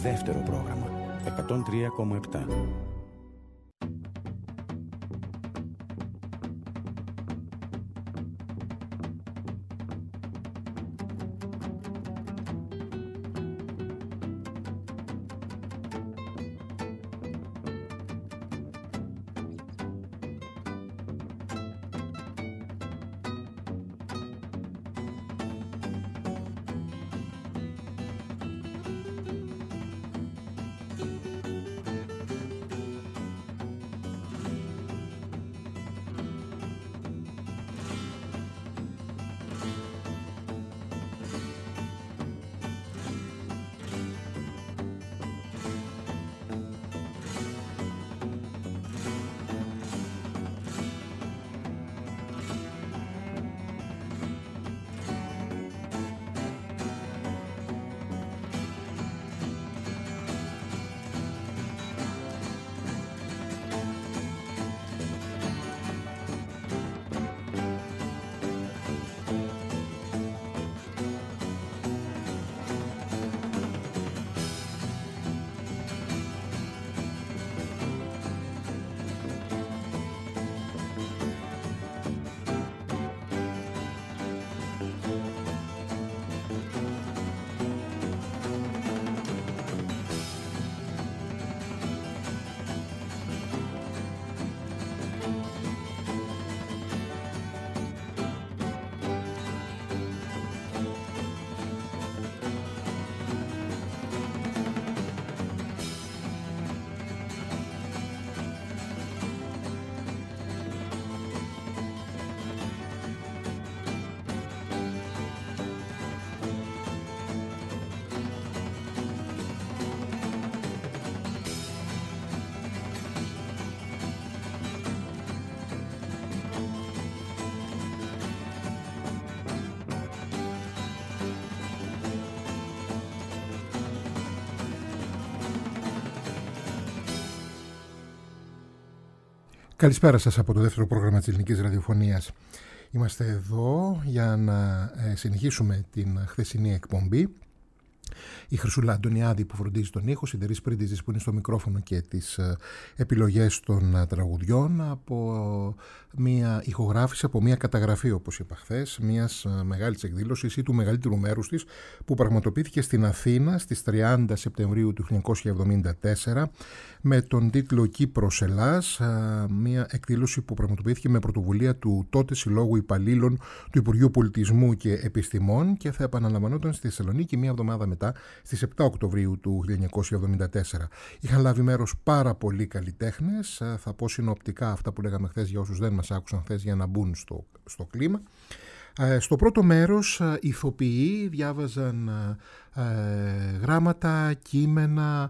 Δεύτερο πρόγραμμα 103,7. Καλησπέρα σας από το δεύτερο πρόγραμμα της Ελληνικής Ραδιοφωνίας. Είμαστε εδώ για να συνεχίσουμε την χθεσινή εκπομπή. Η Χρυσούλα Αντωνιάδη που φροντίζει τον ήχο, Συντερής Πρίντιζης που είναι στο μικρόφωνο και τις επιλογές των τραγουδιών, από μια ηχογράφηση, από μια καταγραφή, όπως είπα χθες, μιας μεγάλης εκδήλωσης ή του μεγαλύτερου μέρους της που πραγματοποιήθηκε στην Αθήνα στις 30 Σεπτεμβρίου του 1974 με τον τίτλο «Κύπρος Ελλάς», μια εκδήλωση που πραγματοποιήθηκε με πρωτοβουλία του τότε Συλλόγου Υπαλλήλων του Υπουργείου Πολιτισμού και Επιστημών και θα επαναλαμβανόταν στη Θεσσαλονίκη μια εβδομάδα μετά, στις 7 Οκτωβρίου του 1974. Είχαν λάβει μέρος πάρα πολλοί καλλιτέχνες, θα πω συνοπτικά αυτά που λέγαμε χθες για όσους δεν μας άκουσαν χθες για να μπουν στο κλίμα. Στο πρώτο μέρος ηθοποιοί διάβαζαν γράμματα, κείμενα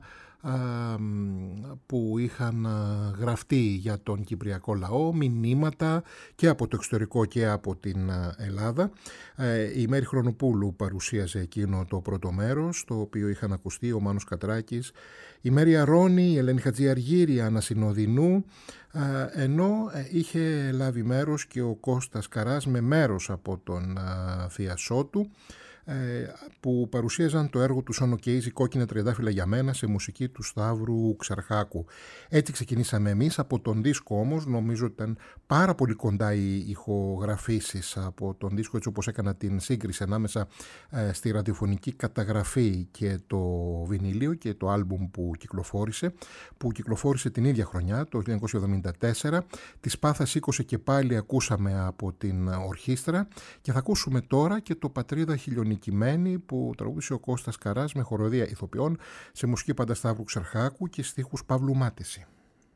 που είχαν γραφτεί για τον κυπριακό λαό, μηνύματα και από το εξωτερικό και από την Ελλάδα. Η Μέρη Χρονοπούλου παρουσίαζε εκείνο το πρώτο μέρος, το οποίο είχαν ακουστεί ο Μάνος Κατράκης, η Μέρη Αρώνη, η Ελένη Χατζιαργύρη, Άννα Συνοδεινού, ενώ είχε λάβει μέρος και ο Κώστας Καράς με μέρος από τον θειασό του, που παρουσίαζαν το έργο του Σόνο Κέιζη «Κόκκινα τριαντάφυλλα για μένα» σε μουσική του Σταύρου Ξαρχάκου. Έτσι ξεκινήσαμε εμείς. Από τον δίσκο όμως, νομίζω ότι ήταν πάρα πολύ κοντά οι ηχογραφήσεις από τον δίσκο, έτσι όπως έκανα την σύγκριση ανάμεσα στη ραδιοφωνική καταγραφή και το βινίλιο και το άλμπουμ που κυκλοφόρησε την ίδια χρονιά, το 1974. Τη Σπάθα σήκωσε και πάλι ακούσαμε από την ορχήστρα και θα ακούσουμε τώρα και το Πατρίδα Χιλιονικημένη που τραγούδισε ο Κώστας Καράς με χοροδία ηθοποιών σε μουσική πάντα Σταύρου Ξαρχάκου και στίχους Παύλου Μάτεση.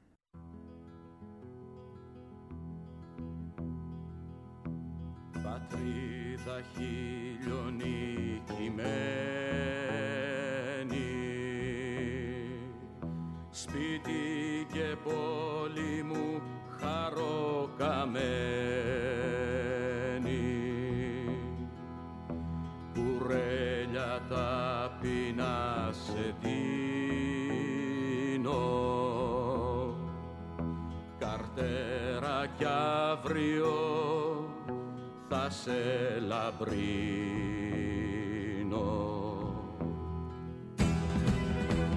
Πατρίδα χιλιονικημένη, σπίτι και πόλη μου χαροκαμένη, κουρέλια ταπεινά σε δίνω, καρτέρα κι αύριο θα σε λαμπρίνω.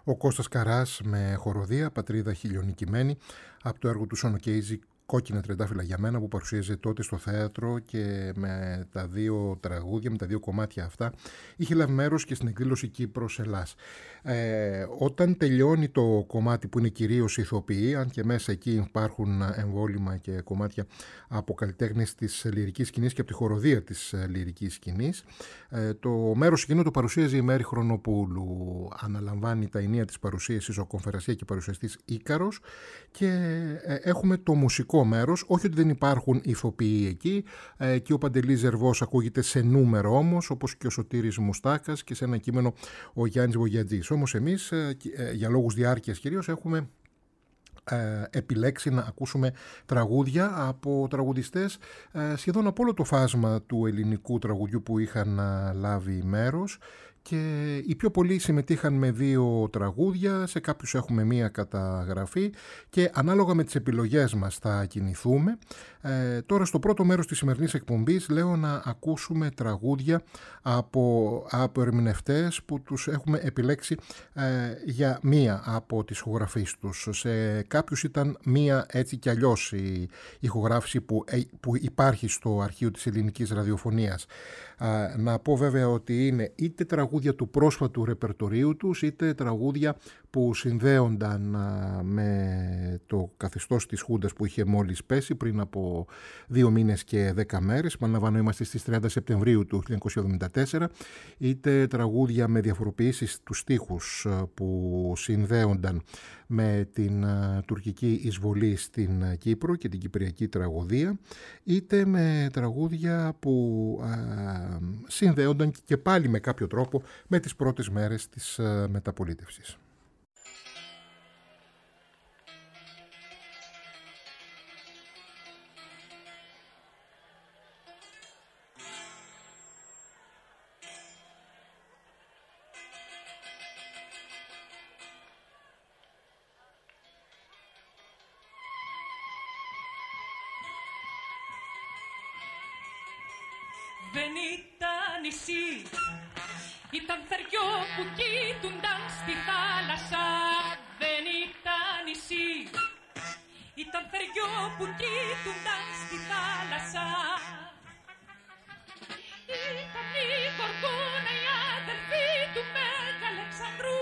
Ο Κώστας Καράς με χοροδία «Πατρίδα χιλιονικημένη» από το έργο του Σονοκέιζη «Κόκκινα τρεντάφυλλα για μένα», που παρουσίαζε τότε στο θέατρο και με τα δύο τραγούδια, με τα δύο κομμάτια αυτά είχε λάβει μέρος και στην εκδήλωση Κύπρος-Ελλάς. Όταν τελειώνει το κομμάτι που είναι κυρίως ηθοποιοί, αν και μέσα εκεί υπάρχουν εμβόλυμα και κομμάτια από καλλιτέχνες της λυρικής σκηνής και από τη χοροδία της λυρικής σκηνής, το μέρος εκείνο το παρουσίαζε η Μέρη Χρονοπούλου. Αναλαμβάνει τα ενία της παρουσίασης ο κομφερασία και παρουσιαστής Ίκαρος και έχουμε το μουσικό μέρος, όχι ότι δεν υπάρχουν ηθοποιοί εκεί, και ο Παντελής Ζερβός ακούγεται σε νούμερο όμως, όπως και ο Σωτήρης Μουστάκας και σε ένα κείμενο ο Γιάννης Βογιατζής. Όμως εμείς, για λόγους διάρκειας κυρίως, έχουμε επιλέξει να ακούσουμε τραγούδια από τραγουδιστές σχεδόν από όλο το φάσμα του ελληνικού τραγουδιού που είχαν λάβει μέρος, και οι πιο πολλοί συμμετείχαν με 2 τραγούδια, σε κάποιους έχουμε 1 καταγραφή και ανάλογα με τις επιλογές μας θα κινηθούμε. Τώρα στο πρώτο μέρος της σημερινής εκπομπής λέω να ακούσουμε τραγούδια από ερμηνευτές που τους έχουμε επιλέξει για 1 από τις ηχογραφίες τους. Σε κάποιους ήταν 1 έτσι κι αλλιώς η ηχογράφηση που υπάρχει στο αρχείο της ελληνικής ραδιοφωνίας. Να πω βέβαια ότι είναι είτε τραγούδια του πρόσφατου ρεπερτορίου τους, είτε τραγούδια που συνδέονταν με το καθεστώς της Χούντας που είχε μόλις πέσει πριν από 2 μήνες και 10 μέρες. Επαναλαμβάνω, είμαστε στις 30 Σεπτεμβρίου του 1974, είτε τραγούδια με διαφοροποιήσεις του στίχους που συνδέονταν με την τουρκική εισβολή στην Κύπρο και την κυπριακή τραγωδία, είτε με τραγούδια που συνδέονταν και πάλι με κάποιο τρόπο με τις πρώτες μέρες της μεταπολίτευσης. Δεν ήταν νησί, ήταν θεριό που κοίτουνταν στη θάλασσα. Δεν ήταν νησί, ήταν θεριό που κοίτουνταν στη θάλασσα. Ήταν η Γοργόνα, η αδελφή του Μέγα Αλεξανδρού.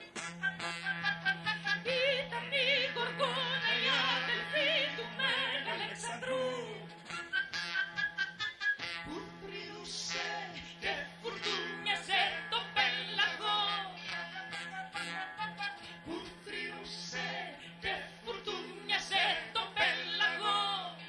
Ήταν η Γοργόνα, η αδελφή του Μέγα Αλεξανδρού. Που θρυνούσε και φουρτούνιασε το πέλαγο. Που θρυνούσε και φουρτούνιασε το πέλαγο.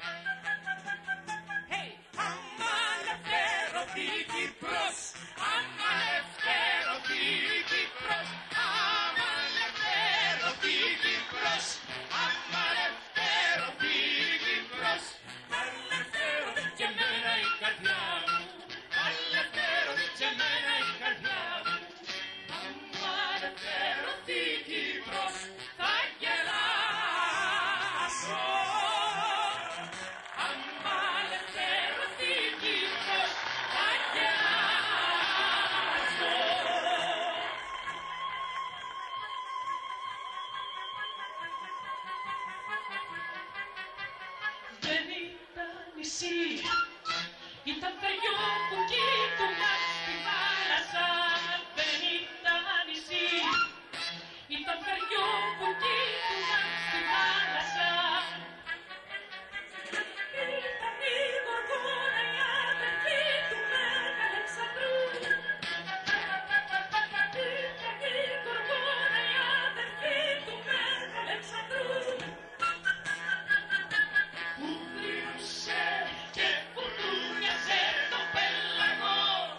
Hey, άμα ελευθερωθεί η Κύπρος, άμα ελευθερωθεί η Κύπρος, άμα ελευθερωθεί η Κύπρος, άμα ελευθερωθεί η Κύπρος, ελευθερωθεί και εμένα η καρδιά μου, ελευθερωθεί και εμένα η καρδιά μου. Άμα ελευθερωθεί η Κύπρος, θα γελάσω. Άμα ελευθερωθεί η Κύπρος, θα γελάσω. Δεν ήταν νησί, ήταν θεριό που κοίτουνταν στη θάλασσα. Δεν ήταν νησί, ήταν θεριό που κοίτουνταν στη θάλασσα. Ήταν η Γοργόνα, η αδελφή του Μέγα Αλεξανδρού. Ήταν η Γοργόνα, η αδελφή του Μέγα Αλεξανδρού. Που θρυνούσε και φουρτούνιασε το πέλαγο.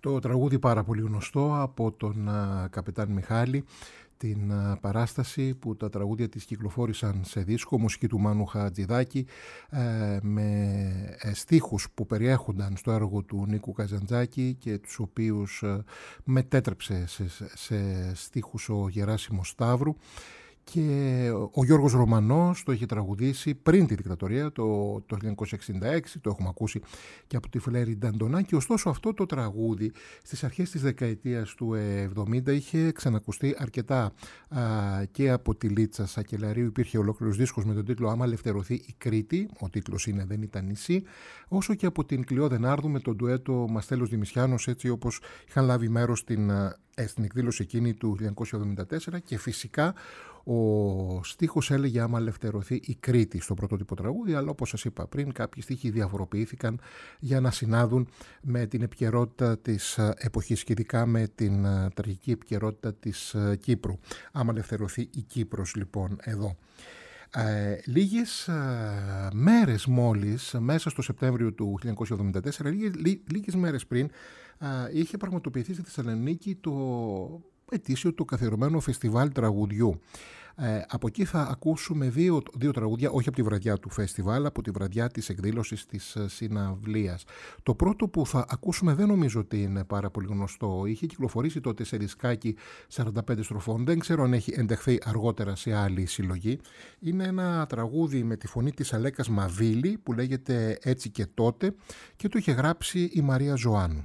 Το τραγούδι πάρα πολύ γνωστό από τον Καπετάν Μιχάλη, την παράσταση που τα τραγούδια της κυκλοφόρησαν σε δίσκο, μουσική του Μάνου Χατζηδάκη, με στίχους που περιέχονταν στο έργο του Νίκου Καζαντζάκη και τους οποίους μετέτρεψε σε στίχους ο Γεράσιμος Σταύρου. Και ο Γιώργος Ρωμανός το είχε τραγουδήσει πριν τη δικτατορία, το 1966, το έχουμε ακούσει και από τη Φλέρη Νταντονάκη. Ωστόσο αυτό το τραγούδι στις αρχές της δεκαετίας του 70 είχε ξανακουστεί αρκετά και από τη Λίτσα Σακελαρίου. Υπήρχε ολόκληρος δίσκος με τον τίτλο «Άμα ελευθερωθεί η Κρήτη», ο τίτλος είναι «Δεν ήταν νησί», όσο και από την Κλειό Δενάρδου με τον ντουέτο Μαστέλος Δημησιάνος, έτσι όπως είχαν λάβει μέρος στην εκδήλωση εκείνη του 1974, και φυσικά ο στίχος έλεγε «Άμα ελευθερωθεί η Κρήτη» στο πρωτότυπο τραγούδι, αλλά όπως σας είπα πριν, κάποιοι στίχοι διαφοροποιήθηκαν για να συνάδουν με την επικαιρότητα της εποχής και ειδικά με την τραγική επικαιρότητα της Κύπρου. «Άμα ελευθερωθεί η Κύπρος» λοιπόν εδώ. Λίγες μέρες μόλις, μέσα στο Σεπτέμβριο του 1974, λίγες μέρες πριν, είχε πραγματοποιηθεί στη Θεσσαλονίκη το ετήσιο του καθιερωμένο φεστιβάλ τραγουδιού. Από εκεί θα ακούσουμε δύο τραγούδια, όχι από τη βραδιά του φεστιβάλ, από τη βραδιά της εκδήλωσης της συναυλίας. Το πρώτο που θα ακούσουμε δεν νομίζω ότι είναι πάρα πολύ γνωστό. Είχε κυκλοφορήσει τότε σε δισκάκι 45 στροφών, δεν ξέρω αν έχει ενταχθεί αργότερα σε άλλη συλλογή. Είναι ένα τραγούδι με τη φωνή της Αλέκας Μαβίλη που λέγεται «Έτσι και τότε» και το είχε γράψει η Μαρία Ζωάννου.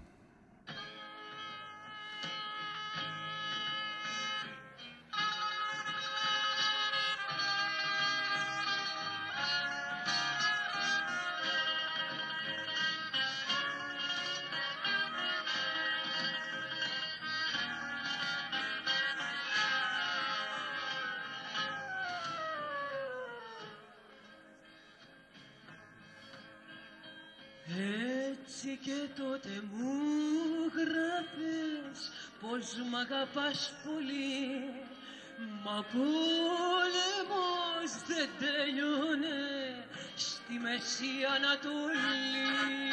Έτσι και τότε μου γράφες πως μ' αγαπάς πολύ, μα πόλεμος δεν τέλειωνε στη Μέση Ανατολή.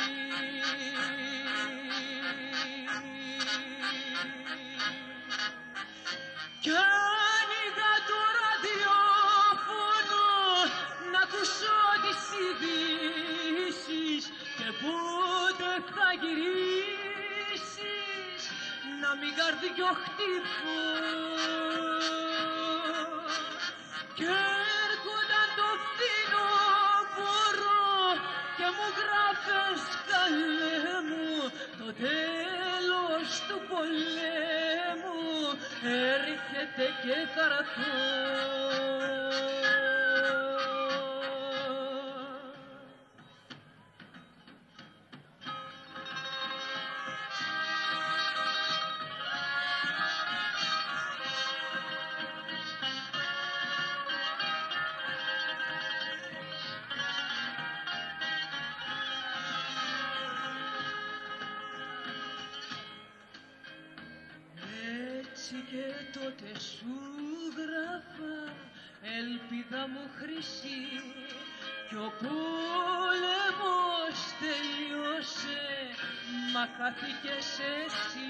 Κι άνοιγα το ραδιόφωνο να ακούσω τις ειδήσεις και πότε θα γυρίσεις να μην καρδιοχτυπώ. Και έρχονταν το φθινόπωρο και μου γράφες καλέ μου το τέλος του πολέμου έρχεται και θα έρθω. Και τότε σου γράφα ελπίδα μου χρυσή κι ο πόλεμος τελειώσε μα χάθηκες εσύ.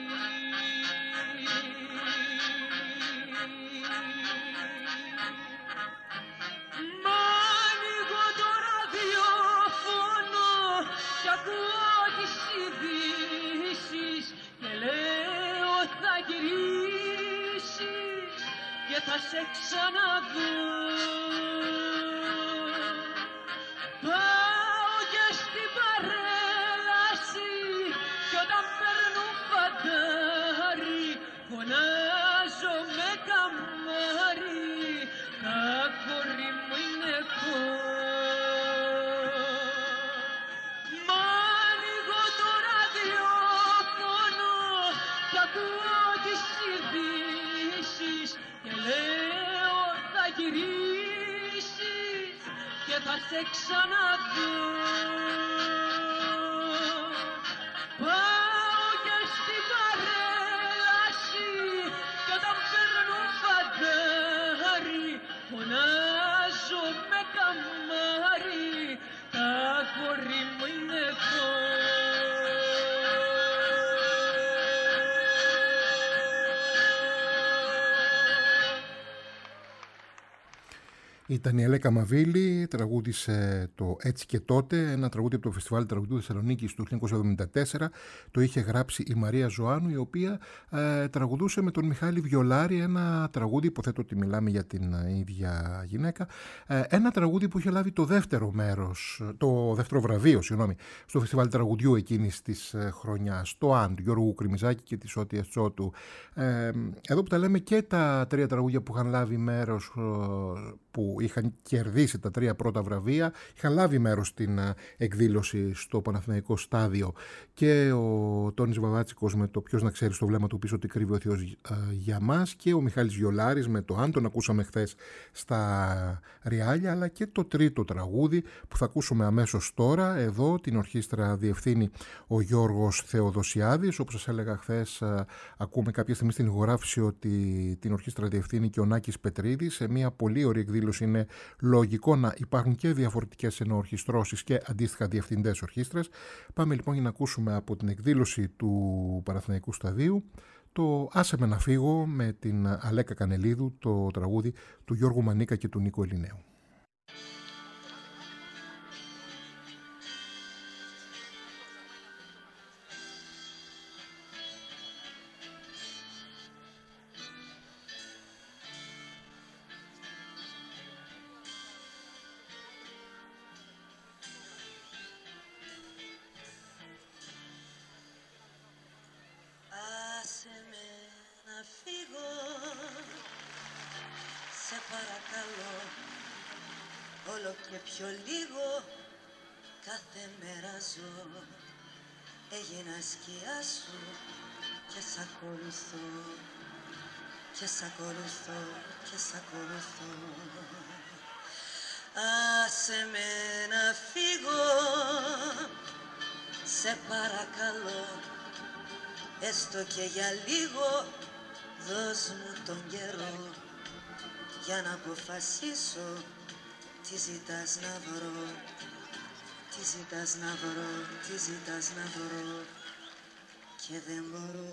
Μ' ανοίγω το ραδιόφωνο κι ακούω τις ειδήσεις και λέω θα γυρίσεις και θα σε ξαναδώ. Πάω και στην παρέλαση κι όταν παίρνω φαντάρι φωνάζω με καμάρι τα κορί μου είναι εγώ. Μ' ανοίγω το ραδιόφωνο κι ακούω τις ειδήσεις και λέω θα γυρίσεις και θα σε ξαναδώ. Πάω και στην παρέλαση κι όταν παίρνω φαντάρι φωνάζω με καμάρι τα κορί μου είναι εγώ. Ήταν η Αλέκα Μαβίλη, τραγούδισε το «Έτσι και τότε», ένα τραγούδι από το Φεστιβάλ Τραγουδιού Θεσσαλονίκης του 1974. Το είχε γράψει η Μαρία Ζωάννου, η οποία τραγουδούσε με τον Μιχάλη Βιολάρη ένα τραγούδι, υποθέτω ότι μιλάμε για την ίδια γυναίκα, ένα τραγούδι που είχε λάβει το δεύτερο βραβείο, στο Φεστιβάλ Τραγουδιού εκείνης της χρονιάς, το «Αν» του Γιώργου Κρυμιζάκη και της Ότιας Τσότου. Εδώ που τα λέμε, και τα τρία τραγούδια που είχαν λάβει μέρος, που είχαν κερδίσει τα τρία πρώτα βραβεία, είχαν λάβει μέρος στην εκδήλωση στο Παναθηναϊκό Στάδιο, και ο Τόνης Βαβάτσικος με το «Ποιος να ξέρει στο βλέμμα του πίσω τι κρύβει ο Θεός για μας», και ο Μιχάλης Βιολάρης με το «Αν», τον ακούσαμε χθες στα Ριάλια, αλλά και το τρίτο τραγούδι που θα ακούσουμε αμέσως τώρα. Εδώ την ορχήστρα διευθύνει ο Γιώργος Θεοδοσιάδης. Όπως σας έλεγα χθες, ακούμε κάποια στιγμή στην ηχογράφηση ότι την ορχήστρα διευθύνει και ο Νάκης Πετρίδης. Σε μια πολύ ωραία εκδήλωση είναι λογικό να υπάρχουν και διαφορετικές ενορχιστρώσεις και αντίστοιχα διευθυντές ορχήστρας. Πάμε λοιπόν για να ακούσουμε από την εκδήλωση του Παναθηναϊκού Σταδίου το «Άσε με να φύγω» με την Αλέκα Κανελίδου, το τραγούδι του Γιώργου Μανίκα και του Νίκο Ελληνέου. Όλο και πιο λίγο κάθε μέρα ζω. Έγινα σκιά σου και σ' ακολουθώ, και σ' ακολουθώ, και σ' ακολουθώ. Άσε με να φύγω, σε παρακαλώ, έστω και για λίγο, δώσ' μου τον καιρό για να αποφασίσω τι ζητάς να βρω, τι ζητάς να βρω, τι ζητάς να βρω και δεν μπορώ.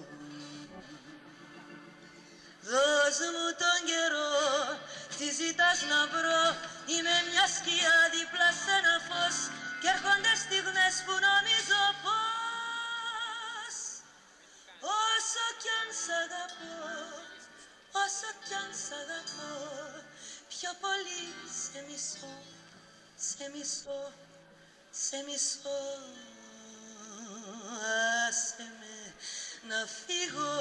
Δώσ' μου τον καιρό, τι ζητάς να βρω, είμαι μια σκιά δίπλα σε ένα φως και έρχονται στιγμές που νομίζω πως όσο κι αν σ' αγαπώ, όσο κι αν σ' αγαπώ, πιο πολύ σε μισώ, σε μισώ, σε μισώ. Άσε με να φύγω,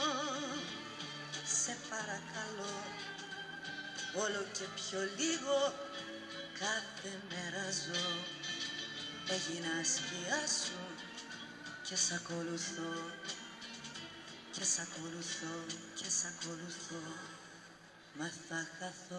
σε παρακαλώ, όλο και πιο λίγο κάθε μέρα ζω. Έγινα σκιά σου και σ' ακολουθώ, και σ' ακολουθώ, και σ' ακολουθώ, μα θα χαθώ.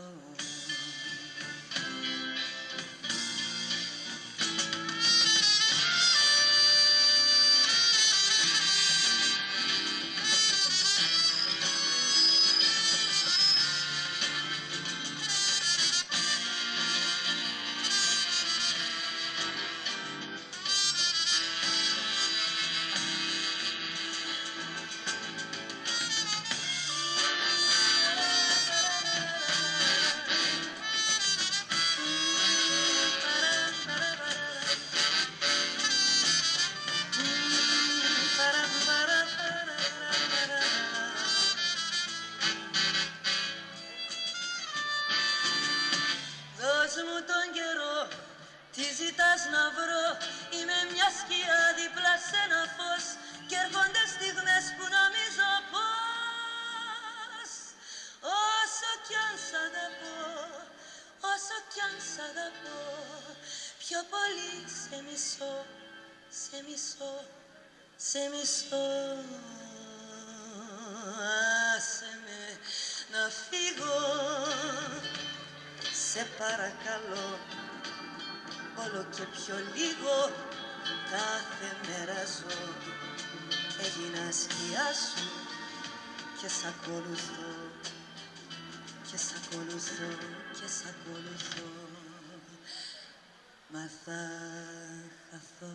Σε μισώ, άσε με να φύγω, σε παρακαλώ, όλο και πιο λίγο κάθε μέρα ζω. Έγινα σκιά σου και σ' ακολουθώ, και σ' ακολουθώ, και σ' ακολουθώ, μα θα χαθώ.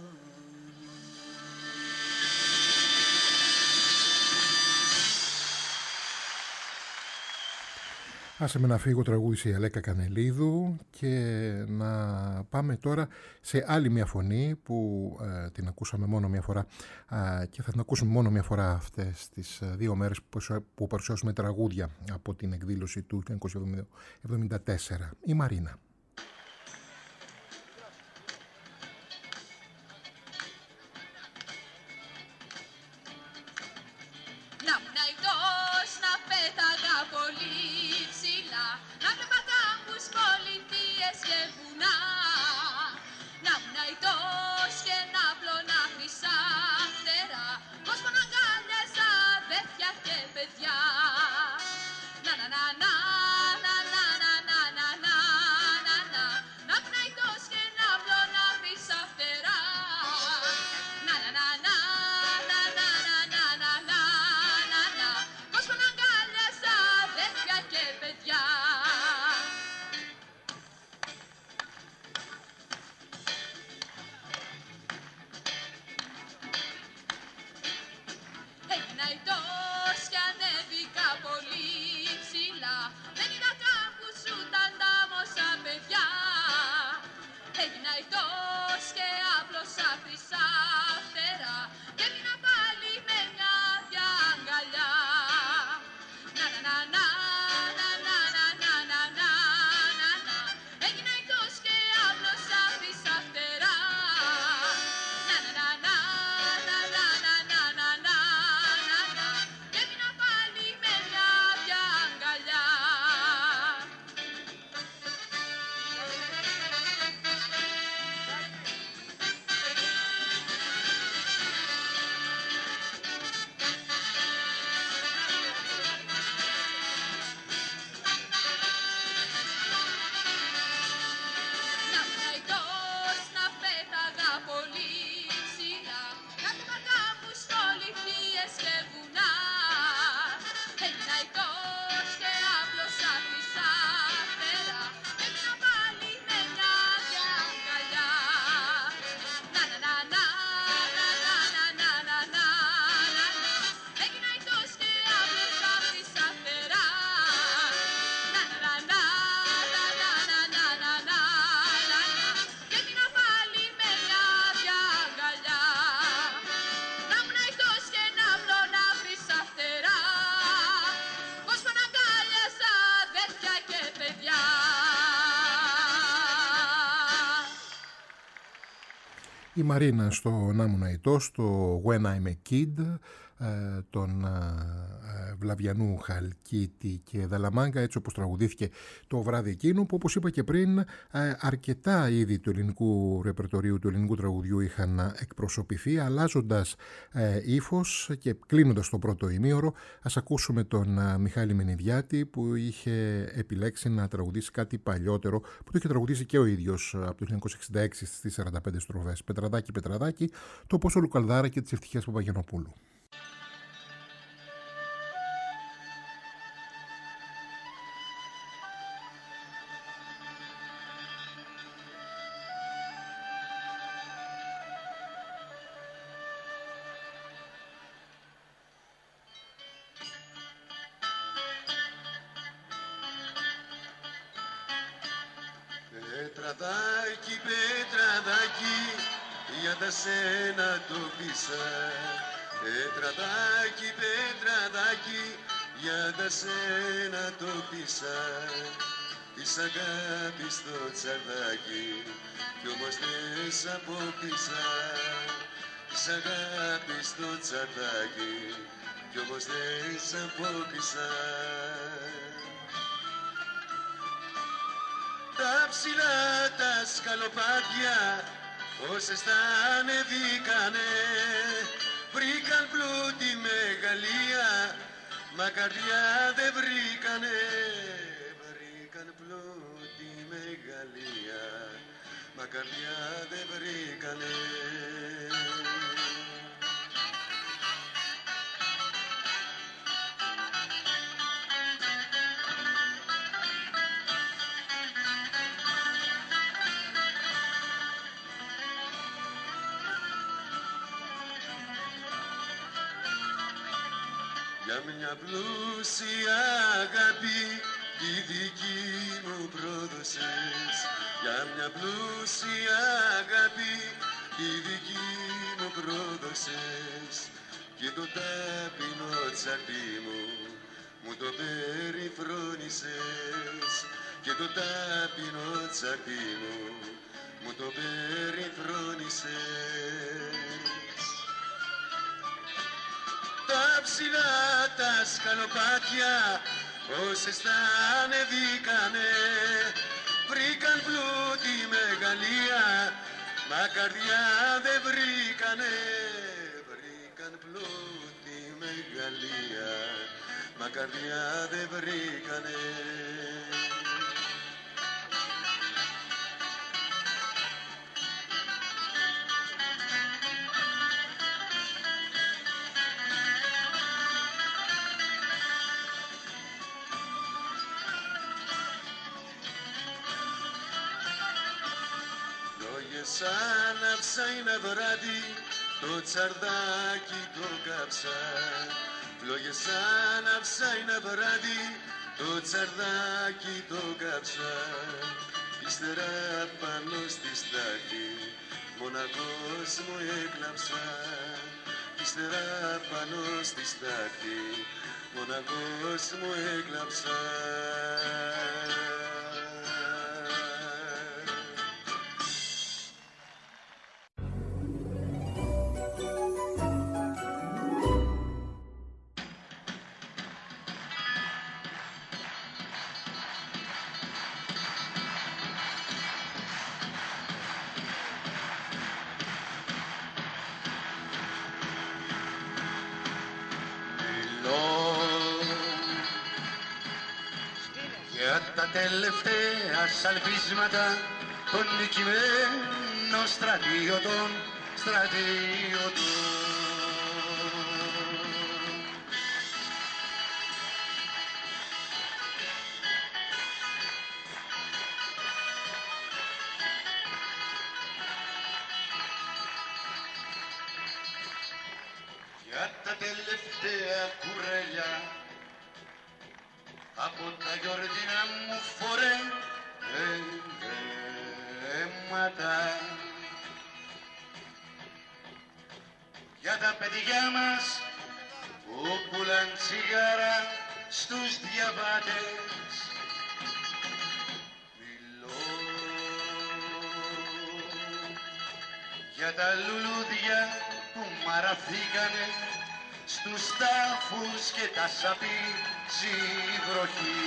Άσε με να φύγω, τραγούδισε η Αλέκα Κανελίδου, και να πάμε τώρα σε άλλη μια φωνή που την ακούσαμε μόνο μια φορά και θα την ακούσουμε μόνο μια φορά αυτές τις 2 μέρες που παρουσιάσουμε τραγούδια από την εκδήλωση του 1974, η Μαρίνα. Η Μαρίνα στο «Να ήμουν αητός», στο «When I'm a Kid», τον Βλαβιανού, Χαλκίτη και Δαλαμάγκα, έτσι όπως τραγουδήθηκε το βράδυ εκείνο, που όπως είπα και πριν, αρκετά είδη του ελληνικού ρεπερτορίου, του ελληνικού τραγουδιού είχαν εκπροσωπηθεί, αλλάζοντας ύφος. Και κλείνοντας το πρώτο ημίωρο, ας ακούσουμε τον Μιχάλη Μενιδιάτη, που είχε επιλέξει να τραγουδήσει κάτι παλιότερο, που το είχε τραγουδήσει και ο ίδιος από το 1966 στις 45 στροφές. Πετραδάκι, Πετραδάκι, το Πόσο Λουκαλδάρα και τις Ευτυχίες Παπαγενοπούλου. Πετραδάκι, Πετραδάκι, για τα σένα το πείσα. Πετραδάκι, Πετραδάκι, για τα σένα το πείσα. Της αγάπης το τσαρδάκι, κι όμως δεν σ' απόκτησα. Της αγάπης το τσαρδάκι, κι όμως δεν σ' απόκτησα. Τα ψηλά τα σκαλοπάτια, όσες τα ανεβήκανε, βρήκαν πλούτη μεγαλεία, μα καρδιά δεν βρήκανε. Βρήκαν πλούτη μεγαλεία, μα καρδιά δεν βρήκανε. Για μια πλούσια αγάπη τη δική μου πρόδωσες για μια πλούσια αγάπη, τη δική μου πρόδωσες και το ταπεινό τσαρτί μου το περιφρόνησες και το ταπεινό τσαρτί μου το περιφρόνησες. Τα ψηλά τα σκαλοπάτια όσες τα ανεβήκανε βρήκαν πλούτη μεγαλεία, μα καρδιά δεν βρήκανε. Βρήκαν πλούτη μεγαλεία, μα καρδιά δεν βρήκανε. Σαν άψα είναι βράδυ, το τσαρδάκι το κάψα. Φλόγες σαν άψα είναι βράδυ, το τσαρδάκι το κάψα. Ύστερα πάνω στη στάχτη, μοναχός μου έκλαψα. Ύστερα πάνω στη στάχτη, μοναχός μου έκλαψα. Τα τελευταία σαλπίσματα των νικημένων στρατιωτών. Για τα τελευταία κουρέλια από τα γιορτινά μου φορέματα, για τα παιδιά μας που πουλάν τσιγάρα στους διαβάτες. Μιλώ για τα λουλούδια που μαραθήκανε στους τάφους και τα σαπίζει η βροχή.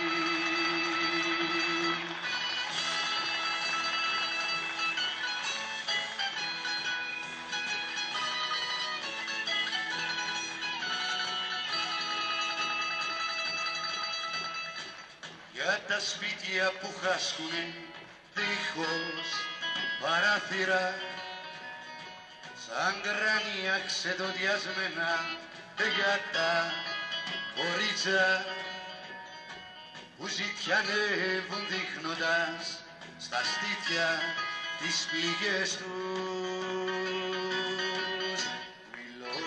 Για τα σπίτια που χάσκουνε δίχως παράθυρα, σαν κράνια ξεδοντιασμένα, για τα κορίτσα που ζητιανεύουν δείχνοντας στα στήθια τις πληγές τους. Μιλώ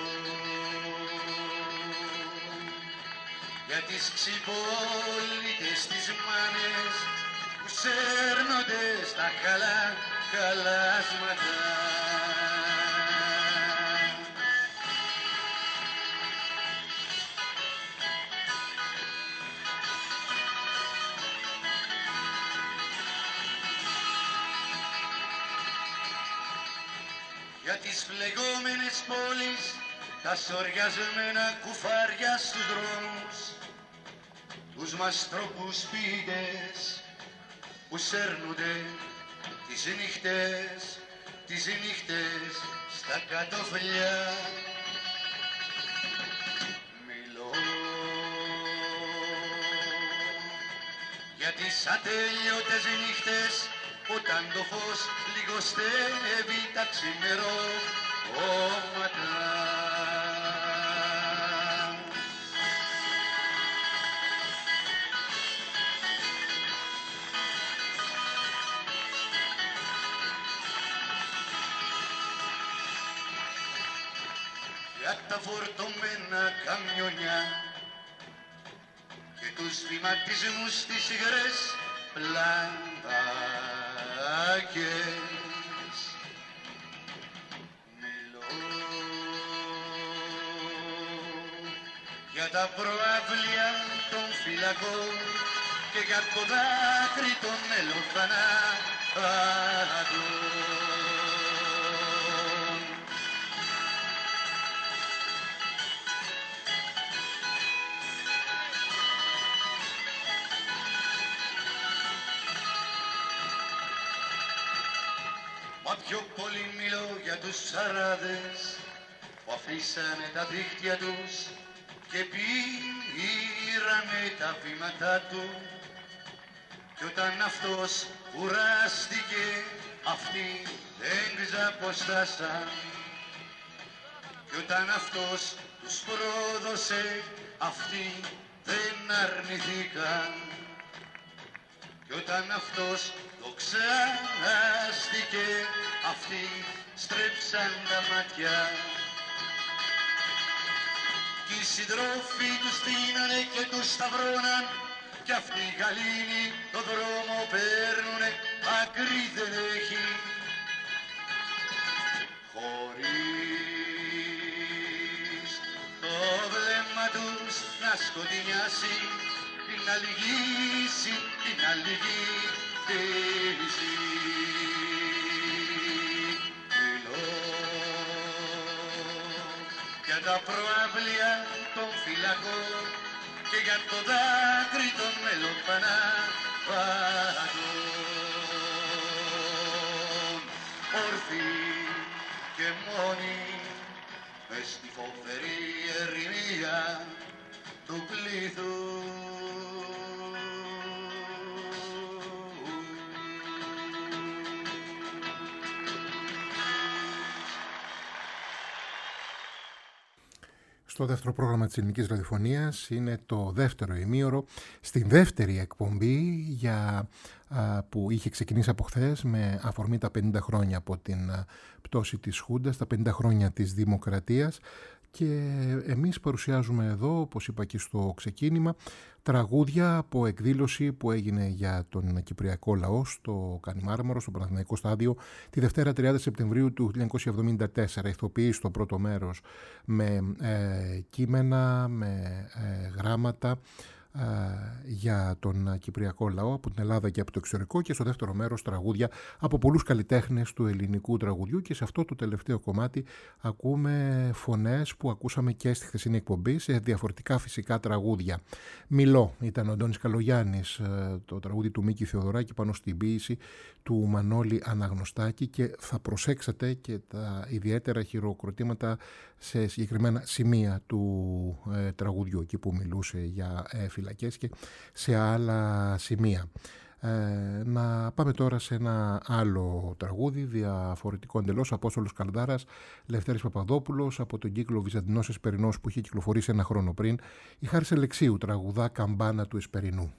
για τις ξυπόλυτες τις μάνες που σέρνονται στα χαλάσματα. Για τις φλεγόμενες πόλεις, τα σοριασμένα κουφάρια στους δρόμους, τους μαστρόπους ποιητές που σέρνονται τις νύχτες στα κατοφλιά. Μιλώ για τις ατέλειωτες νύχτες όταν το φως λιγοστεύει τα ξημερώματα. Για τα φορτωμένα καμιόνια και τους βηματισμούς στις υγρές πλάκες. Μιλώ για τα προαύλια των φυλακών και για το δάκρυ των ελοφανάτων. Μα πιο πολύ μιλώ για τους ψαράδες που αφήσανε τα δίχτυα τους και πήρανε τα βήματά του. Κι όταν αυτός κουράστηκε, αυτοί δεν ξαποστάσαν. Κι όταν αυτός τους πρόδωσε, αυτοί δεν αρνηθήκαν. Κι όταν αυτός δοξάστηκε, αυτοί στρέψαν τα μάτια. Κι οι συντρόφοι τους στείνανε και τους σταυρώναν, κι αυτοί οι γαλήνοι το δρόμο παίρνουνε, άκρη δεν έχει. Χωρίς το βλέμμα τους να σκοτεινιάσει, την αλυγίση, την αλυγίση. Μιλώ για τα προαύλια των φυλακών και για το δάκρυ των ελοφανάτων. Όρθιοι και μόνοι μες στη φοβερή ερημία του πλήθους. Στο δεύτερο πρόγραμμα της Ελληνικής Ραδιοφωνίας είναι το δεύτερο ημίωρο στην δεύτερη εκπομπή που είχε ξεκινήσει από χθες με αφορμή τα 50 χρόνια από την πτώση της Χούντας, τα 50 χρόνια της Δημοκρατίας, και εμείς παρουσιάζουμε εδώ, όπως είπα και στο ξεκίνημα, τραγούδια από εκδήλωση που έγινε για τον κυπριακό λαό στο Κανημάρμαρο, στο Παναθηναϊκό Στάδιο, τη Δευτέρα 30 Σεπτεμβρίου του 1974. Ηθοποιεί στο πρώτο μέρος με κείμενα, με γράμματα για τον κυπριακό λαό από την Ελλάδα και από το εξωτερικό, και στο δεύτερο μέρος τραγούδια από πολλούς καλλιτέχνες του ελληνικού τραγουδιού, και σε αυτό το τελευταίο κομμάτι ακούμε φωνές που ακούσαμε και στη χθεσινή εκπομπή σε διαφορετικά φυσικά τραγούδια. Μιλώ ήταν ο Αντώνης Καλογιάννης, το τραγούδι του Μίκη Θεοδωράκη πάνω στην ποίηση του Μανώλη Αναγνωστάκη, και θα προσέξετε και τα ιδιαίτερα χειροκροτήματα σε συγκεκριμένα σημεία του τραγουδιού, εκεί που μιλούσε για φυλακές και σε άλλα σημεία. Να πάμε τώρα σε ένα άλλο τραγούδι, διαφορετικό εντελώς, Απόστολος Καλδάρας, Λευτέρης Παπαδόπουλος, από τον κύκλο Βυζαντινός Εσπερινός που είχε κυκλοφορήσει ένα χρόνο πριν. Η Χάρης Αλεξίου τραγουδά Καμπάνα του Εσπερινού.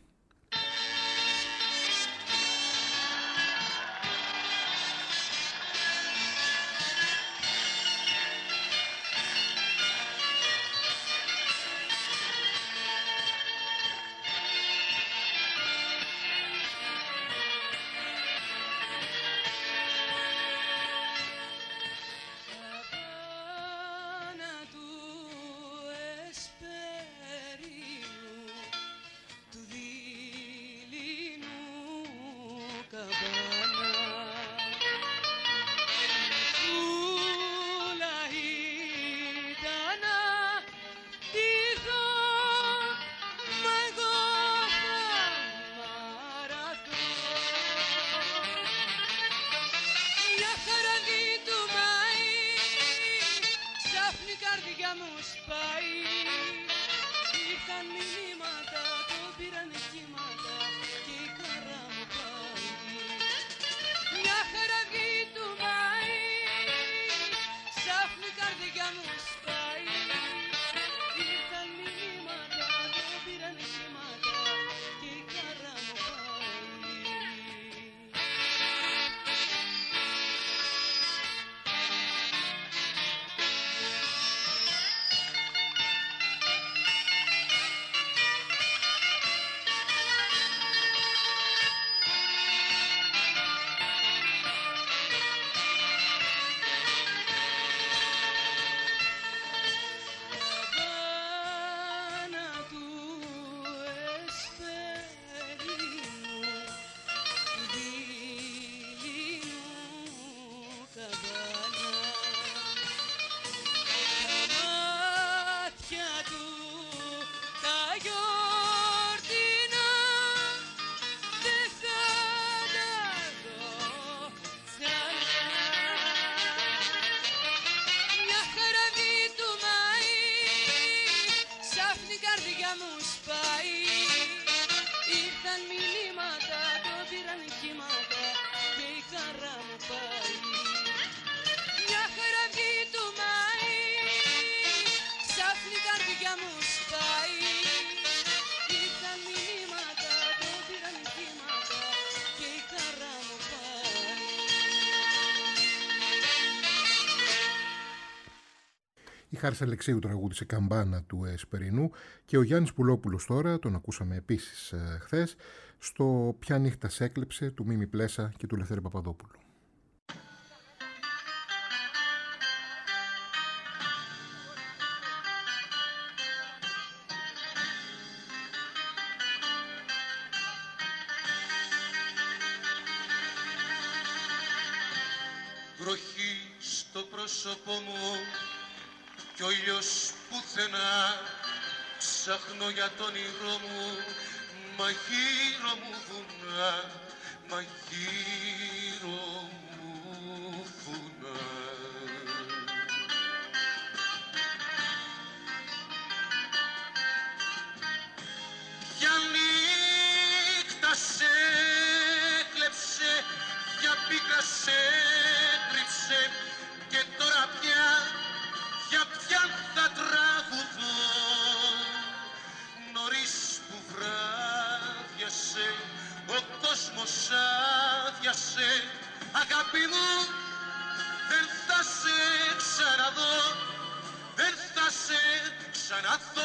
Χάρης Αλεξίου τραγούδισε «Καμπάνα» του Εσπερινού και ο Γιάννης Πουλόπουλος τώρα, τον ακούσαμε επίσης χθες, στο «Ποια νύχτα σ' έκλεψε» του Μίμη Πλέσα και του Λευθέρη Παπαδόπουλου. Βροχή στο πρόσωπό μου κι ο ήλιος πουθενά, ψάχνω για τον όνειρό μου, μα γύρω μου βουνά, μα γύρω μου βουνά. Για νύχτα σε κλέψε, για πίκρα σε κρύψε και τώρα πια για ποιαν θα τραγουδώ. Νωρίς που βράδιασε, ο κόσμος άδειασε, αγάπη μου δεν θα σε ξαναδώ, δεν θα σε ξαναδώ.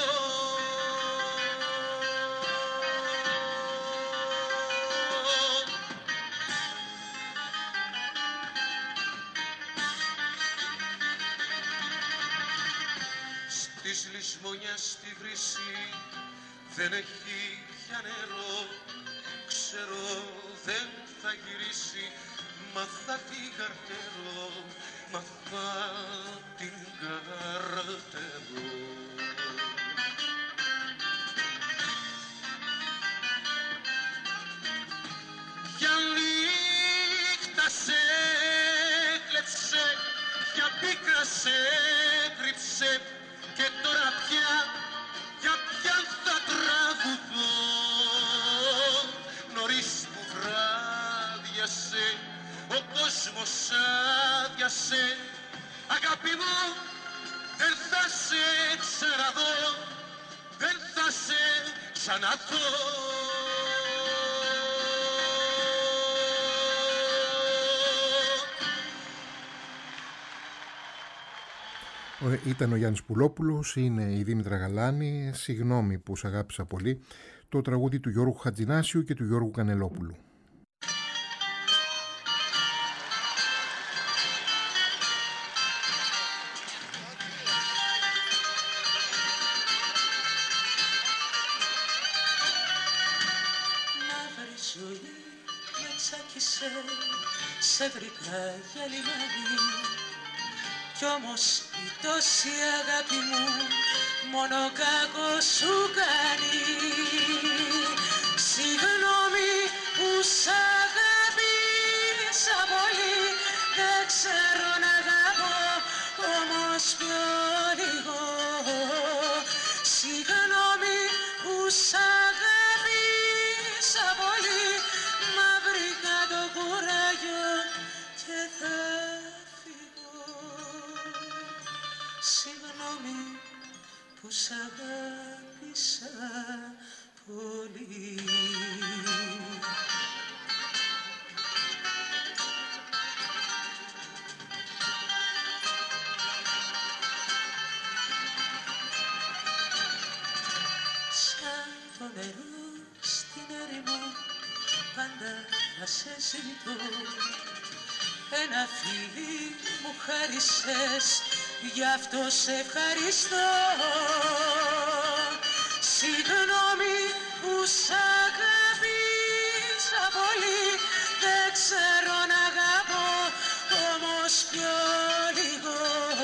Της λησμονιάς στη βρύση δεν έχει πια νερό, ξέρω δεν θα γυρίσει, μα θα την καρτερώ, μα θα την καρτερώ. Για νύχτα σε κλέψε, για πίκρα σε κρύψε και τώρα πια για ποιαν θα τραγουδώ. Νωρίς που βράδιασε, ο κόσμος άδειασε, αγάπη μου δεν θα σε ξαναδώ, δεν θα σε ξαναδώ. Ήταν ο Γιάννης Πουλόπουλος, είναι η Δήμητρα Γαλάνη, «Συγγνώμη που σ' αγάπησα πολύ», το τραγούδι του Γιώργου Χατζηνάσιου και του Γιώργου Κανελόπουλου. Μαύρη ζωή με τσάκισε, σε βρήκα για λιμάνι, κι όμως η τόση αγάπη μου μόνο κακό σου κάνει. Συγγνώμη που σ' αγάπησα πολύ, δεν ξέρω να αγαπώ όμως πιο λίγο. Συγγνώμη που σ' αγάπησα πολύ, μα βρήκα το κουράγιο και θα φύγω. Συγγνώμη που σ' αγάπησα πολύ. Σαν το νερό στην έρημο πάντα θα σε ζητώ, ένα φίλι μου χάρισες, γι' αυτό σε ευχαριστώ. Συγγνώμη που σ' αγάπησα πολύ, δεν ξέρω να αγαπώ όμως πιο λίγο.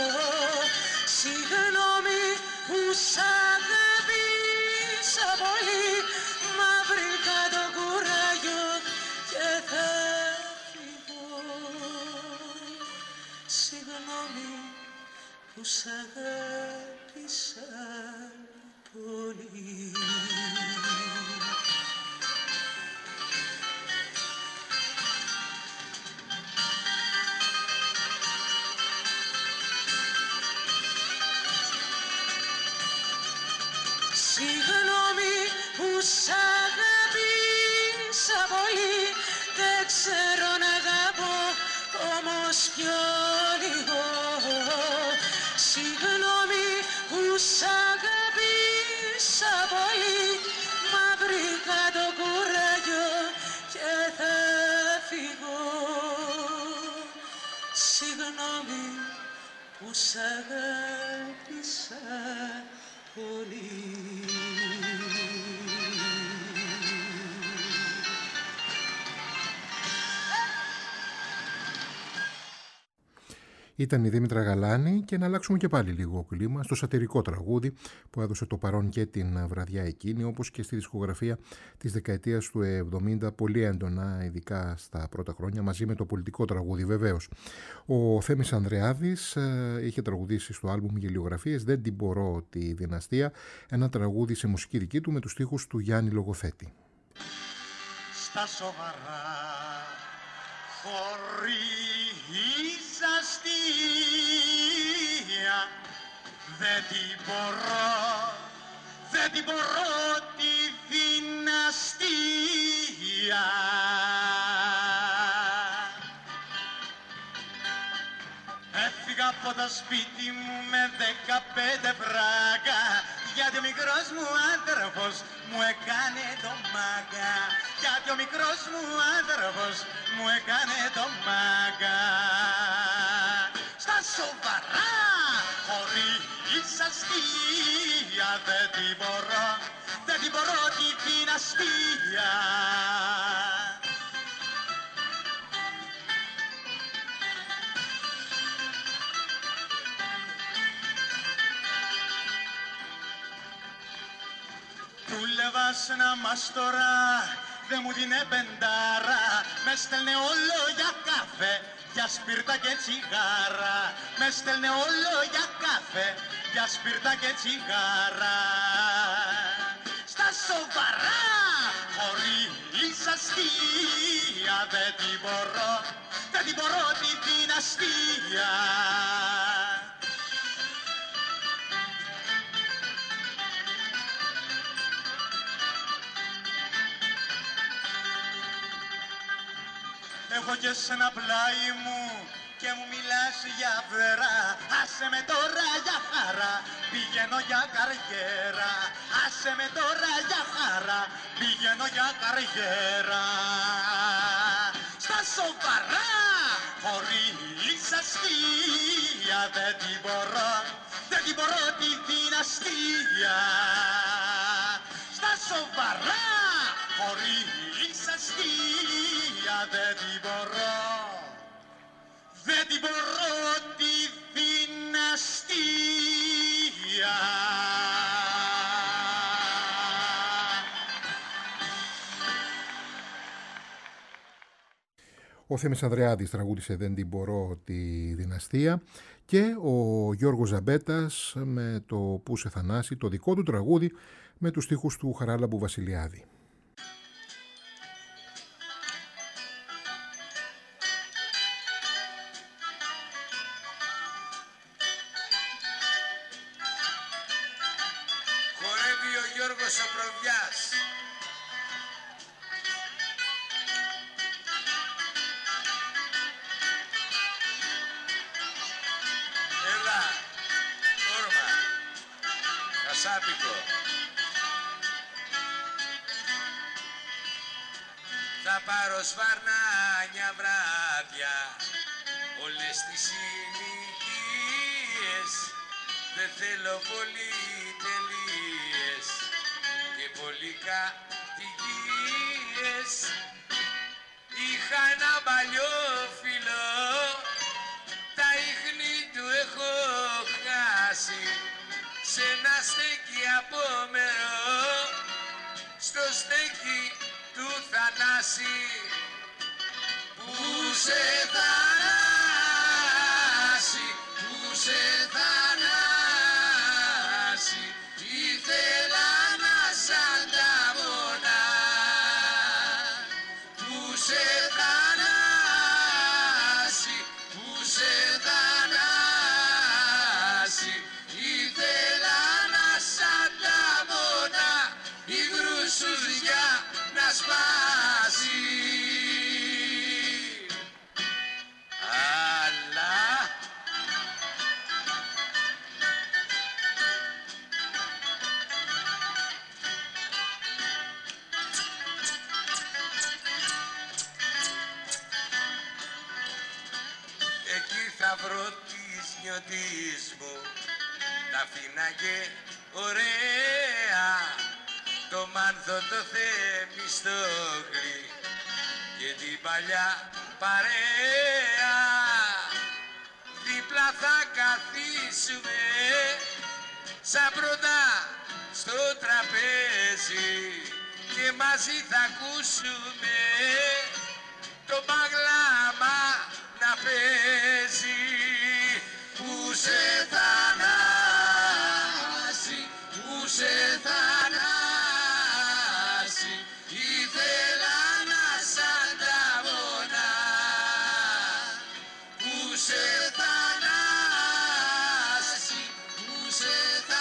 Συγγνώμη που σ' αγάπησα πολύ, μα βρήκα το κουράγιο και θα φύγω. Συγγνώμη που σ' αγάπησα πολύ. Συγγνώμη που σ' αγάπησα πολύ, δεν ξέρω να αγαπώ όμως πιο λίγο. Συγγνώμη Ήταν η Δήμητρα Γαλάνη και να αλλάξουμε και πάλι λίγο κλίμα στο σατιρικό τραγούδι που έδωσε το παρόν και την βραδιά εκείνη, όπως και στη δισκογραφία της δεκαετίας του 70 πολύ έντονα, ειδικά στα πρώτα χρόνια, μαζί με το πολιτικό τραγούδι βεβαίως. Ο Θέμης Ανδρεάδης είχε τραγουδήσει στο άλμπουμ Γελιογραφίες «Δεν την μπορώ τη δυναστεία», ένα τραγούδι σε μουσική δική του με τους στίχους του Γιάννη Λογοθέτη. Στα σοβαρά χωρίς αστεία δεν την μπορώ τη δυναστεία. Έφυγα από το σπίτι μου με 15 φράγκα, γιατί ο μικρός μου άνθρωπος μου έκανε το μάγκα. Γιατί ο μικρός μου άνθρωπος μου έκανε το μάγκα. Στα σοβαρά, χωρίς αστεία, δεν την μπορώ τη δυναστεία. Δούλευα να μας τώρα, δε μου την πεντάρα. Με στέλνε όλο για καφέ, για σπίρτα και τσιγάρα. Με στέλνε όλο για καφέ, για σπίρτα και τσιγάρα. Στα σοβαρά, χωρίς αστεία, δεν την μπορώ τη δυναστεία. Έχω και σένα πλάι μου και μου μιλάς για βρά. Άσε με τώρα για χαρά, πηγαίνω για καριέρα. Άσε με τώρα για χαρά, πηγαίνω για καριέρα. Στα σοβαρά, χωρίς αστεία, δεν την μπορώ τη δυναστεία. Στα σοβαρά, χωρίς αστεία, δεν την μπορώ τη δυναστεία. Ο Θέμης Ανδρεάδης τραγούδισε «Δεν την μπορώ τη δυναστεία» και ο Γιώργος Ζαμπέτας με το «Πού σε Θανάση», το δικό του τραγούδι με τους στίχους του Χαράλαμπου Βασιλιάδη. Χορεύει ο Γιώργος ο Προβιάς. Έλα, όρμα, κασάπικο. Θα πάρω σβαρνάνια βράδια, όλες τις συνοικίες. Δεν θέλω πολυτελείες και πολυκατοικίες. Είχα ένα παλιό φιλό, τα ίχνη του έχω χάσει. Σ' ένα στέκι απόμερο, στο στέκι του Θανάση. Πού σε Θανάση, πού σε Θανάση, ήθελα να σ' ανταμώνα. Πού σε Θανάση, πού σε Θανάση, ήθελα να σ' ανταμώνα. Η γρουσουζιά να σπάσει. Αλλά εκεί θα βρω τις νιώτης μου, τα φίνα και ωραία, το Μάνθο, το Θεμιστόκλη και την παλιά παρέα. δίπλα θα καθίσουμε σαν πρώτα στο τραπέζι και μαζί θα ακούσουμε το μπαγλάμα να παίζει. Που σε θανάσει, που σε θανάσει, ήθελα να σαν τα μόνα. Που σε θανάσει, που σε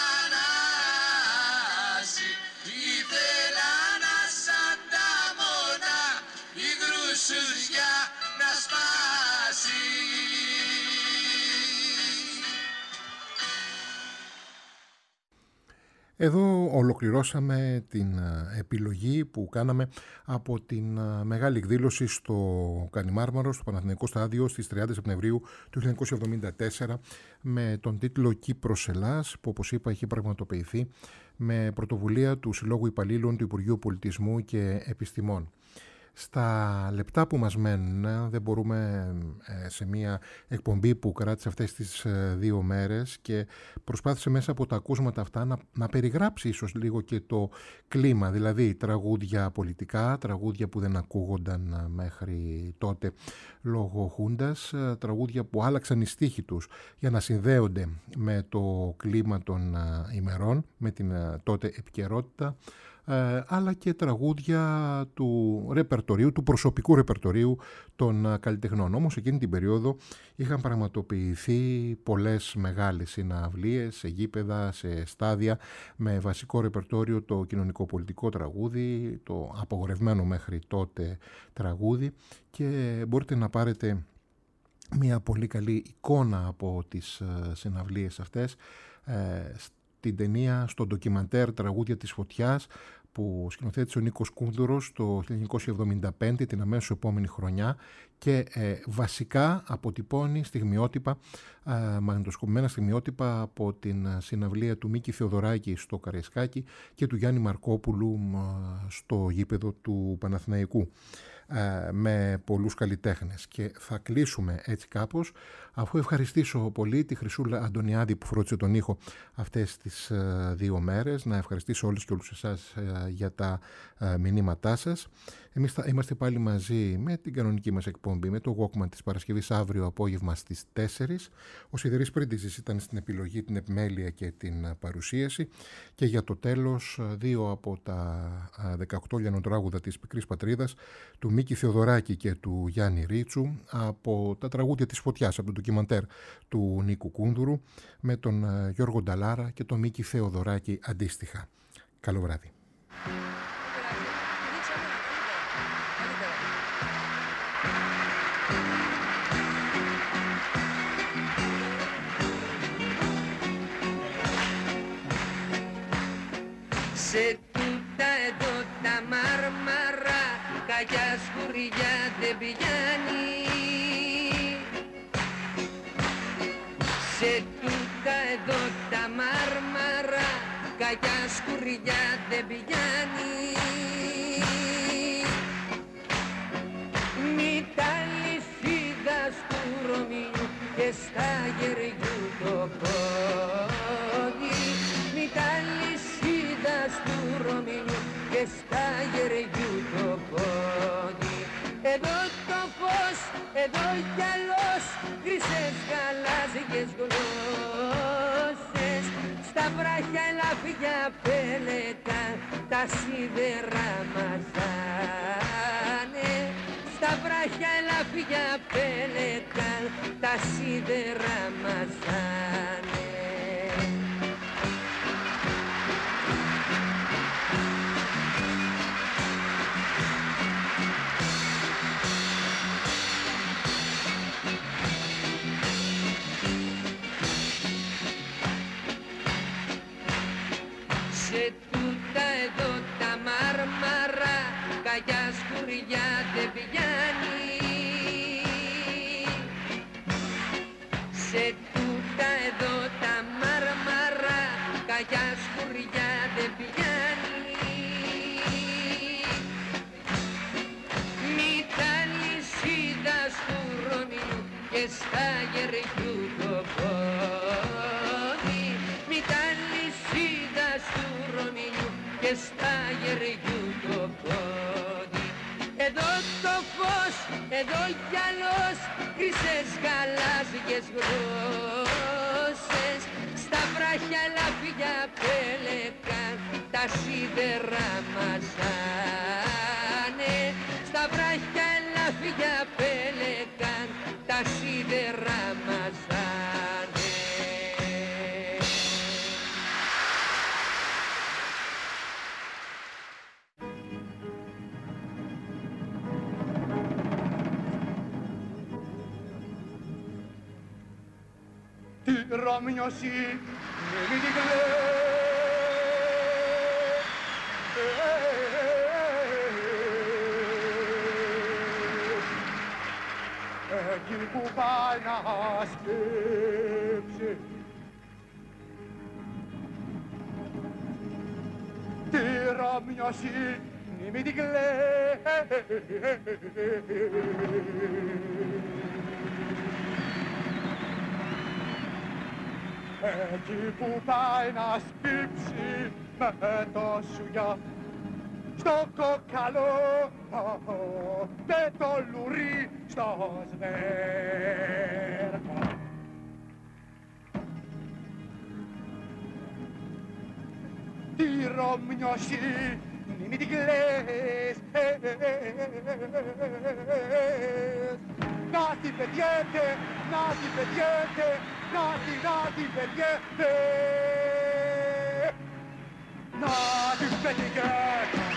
θανάσει, ήθελα να σαν τα μόνα, η γρουσουζιά να σπάσει. Εδώ ολοκληρώσαμε την επιλογή που κάναμε από την μεγάλη εκδήλωση στο Κανημάρμαρο, στο Παναθηναϊκό Στάδιο, στις 30 Σεπτεμβρίου του 1974 με τον τίτλο «Κύπρος Ελλάς», που όπως είπα έχει πραγματοποιηθεί με πρωτοβουλία του Συλλόγου Υπαλλήλων του Υπουργείου Πολιτισμού και Επιστημών. Στα λεπτά που μας μένουν δεν μπορούμε σε μια εκπομπή που κράτησε αυτές τις 2 μέρες και προσπάθησε μέσα από τα ακούσματα αυτά να περιγράψει ίσως λίγο και το κλίμα, δηλαδή τραγούδια πολιτικά, τραγούδια που δεν ακούγονταν μέχρι τότε λόγω Χούντας, τραγούδια που άλλαξαν οι στίχοι τους για να συνδέονται με το κλίμα των ημερών, με την τότε επικαιρότητα, αλλά και τραγούδια του ρεπερτορίου, του προσωπικού ρεπερτορίου των καλλιτεχνών. Όμως εκείνη την περίοδο είχαν πραγματοποιηθεί πολλές μεγάλες συναυλίες σε γήπεδα, σε στάδια, με βασικό ρεπερτόριο το κοινωνικοπολιτικό τραγούδι, το απογορευμένο μέχρι τότε τραγούδι, και μπορείτε να πάρετε μια πολύ καλή εικόνα από τις συναυλίες αυτές την ταινία, στο ντοκιμαντέρ «Τραγούδια της Φωτιάς», που σκηνοθέτησε ο Νίκος Κούνδουρος το 1975, την αμέσως επόμενη χρονιά, και βασικά αποτυπώνει στιγμιότυπα, μαγνητοσκοπημένα στιγμιότυπα από την συναυλία του Μίκη Θεοδωράκη στο Καραϊσκάκι και του Γιάννη Μαρκόπουλου στο γήπεδο του Παναθηναϊκού, με πολλούς καλλιτέχνες. Και θα κλείσουμε έτσι κάπως, αφού ευχαριστήσω πολύ τη Χρυσούλα Αντωνιάδη που φρόντισε τον ήχο αυτές τις 2 μέρες, να ευχαριστήσω όλους και όλους εσάς για τα μηνύματά σας. Εμείς θα είμαστε πάλι μαζί με την κανονική μας εκπομπή, με το Walkman της Παρασκευής αύριο απόγευμα στις 4. Ο Σιδερής Πρίντιζης ήταν στην επιλογή, την επιμέλεια και την παρουσίαση, και για το τέλος 2 από τα 18 λιανοτράγουδα της Πικρής Πατρίδας, του Μίκη Θεοδωράκη και του Γιάννη Ρίτσου, από τα τραγούδια της Φωτιάς, από το ντοκιμαντέρ του Νίκου Κούνδουρου, με τον Γιώργο Νταλάρα και τον Μίκη Θεοδωράκη αντίστοιχα. Καλό βράδυ. Σε τούτα εδώ τα μάρμαρα, καγιά σκουριά δεν πηγαίνει. Σε τούτα εδώ τα μάρμαρα, καγιά σκουριά δεν πηγαίνει. Μη τα λυσίδα του Ρωμιού και στα γεριού το πόδι. Μη τα λυσίδα του Ρωμιού και στα γεριού το πόδι. Εδώ το φως, εδώ κι αλλός, χρυσές γαλάζιες γλώσσες. Στα βράχια ελαφιά πέλετα, τα σίδερα μαζάνε. Στα βράχια ελαφιά πέλετα, τα σίδερα μαζάνε. Σε τούτα εδώ τα μάρμαρα, καγιά σκουριά δεν πηγαίνει. Σε τούτα εδώ τα μάρμαρα, καγιά σκουριά δεν πηγαίνει. Μη τα λυσίδα του Ρωμιού και στα γεριού το εδώ κι άλλος, χρυσές γαλάζιες γλώσσες. Στα βράχια ελαφιά πέλεκαν, τα σίδερα μαζάνε. Στα βράχια ελαφιά πέλεκαν, τα σίδερα μαζάνε. Τη Ρωμιώση μην την εκεί που πάει να σκέψει τη Ρωμιώση μην την εκεί που πάει να σκύψει με το σουγιά στο κοκαλό με το λουρί στο σβέρκο. Τη Ρωμιώση μην την κλαις, να την πετιέται, να την πετιέται, να την πετιέται, να την πετιέται.